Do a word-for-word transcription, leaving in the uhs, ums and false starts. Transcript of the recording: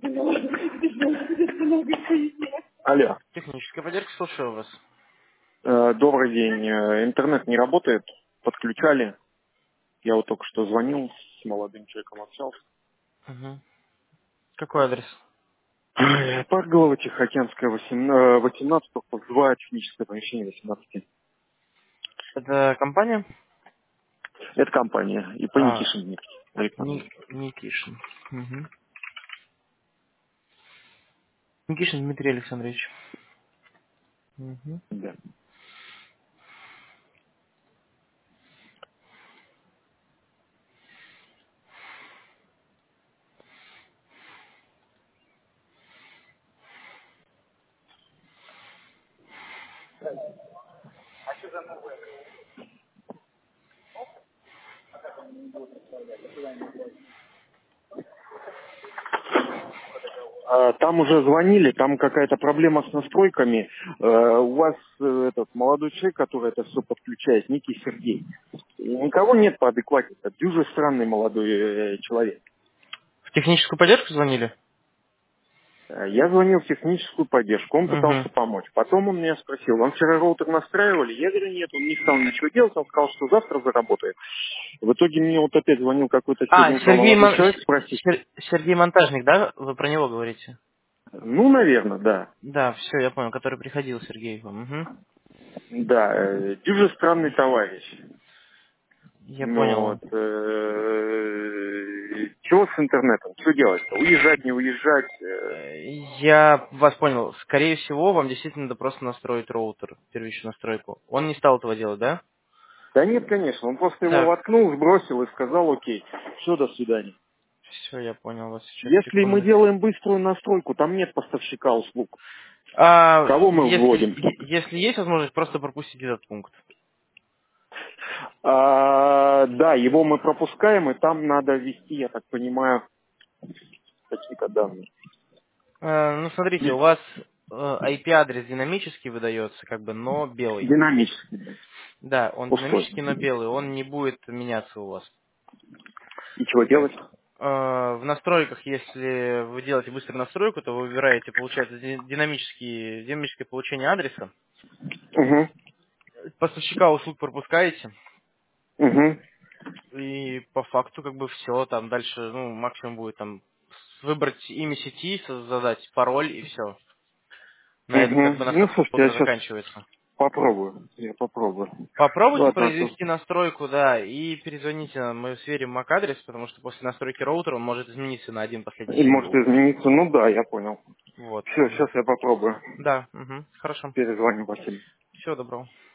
Алло. Техническая поддержка, слушаю вас. Э, Добрый день. Э, Интернет не работает. Подключали. Я вот только что звонил, с молодым человеком общался. Угу. Какой адрес? Ай, Парк Голова, Тихоокеанская, восемнадцать, корпус два, техническое помещение восемнадцать. Это компания? Это компания. И по А, Никишин Дмитрий Александрович. Ни- Никишин. Угу. Никишин Дмитрий Александрович. Угу. Да. А, Там уже звонили, там какая-то проблема с настройками. Э, У вас э, этот молодой человек, который это все подключает, некий Сергей. Никого нет по адеквате. Это дюже странный молодой э, человек. В техническую поддержку звонили? Э, Я звонил в техническую поддержку, он Угу. пытался помочь. Потом он меня спросил, вам вчера роутер настраивали? Я говорю, нет, он не стал ничего делать, он сказал, что завтра заработает. В итоге мне вот опять звонил какой-то А, седенький Сергей, молодой Мон- человек С- спросить. Сер- Сергей Монтажник, да? Вы про него говорите? Ну, наверное, да. Да, все, я понял, который приходил, Сергей. Угу. Да, э, дюже странный товарищ. Я Ну понял. вот, э, чего с интернетом? Что делать-то? Уезжать, не уезжать? э? Э, Я вас понял. Скорее всего, вам действительно надо просто настроить роутер, первичную настройку. Он не стал этого делать, да? Да нет, конечно, он просто его Так, воткнул, сбросил и сказал, окей, все, до свидания. все, я понял вас сейчас, Если мы секунду. делаем быструю настройку, там нет поставщика услуг. А, Кого мы если, вводим? е- если есть возможность, просто пропустить этот пункт. А, да, его мы пропускаем, и там надо ввести, я так понимаю, какие-то данные. Э, ну, смотрите, у вас э, ай пи-адрес динамически выдается, как бы, но белый. Динамически, да. Да, он Пустой. динамический, но белый, он не будет меняться у вас. И чего делать? Э, В настройках, если вы делаете быструю настройку, то вы выбираете, получается, ди- динамический, динамическое получение адреса. Угу. Поставщика услуг пропускаете, Угу. и по факту как бы все, там дальше, ну, максимум будет там выбрать имя сети, со- задать пароль и все. На этом как Угу. бы Ну, настройка слушайте, я роутера сейчас заканчивается. попробую. Я попробую. Попробуйте Ладно, а то- произвести настройку, да, и перезвоните нам, мы сверим мак-адрес, потому что после настройки роутера он может измениться на один последний И может символ. измениться. Ну да, я понял. Вот. Все, сейчас я попробую. Да, угу, хорошо. Перезвоню, Василий. Всего доброго.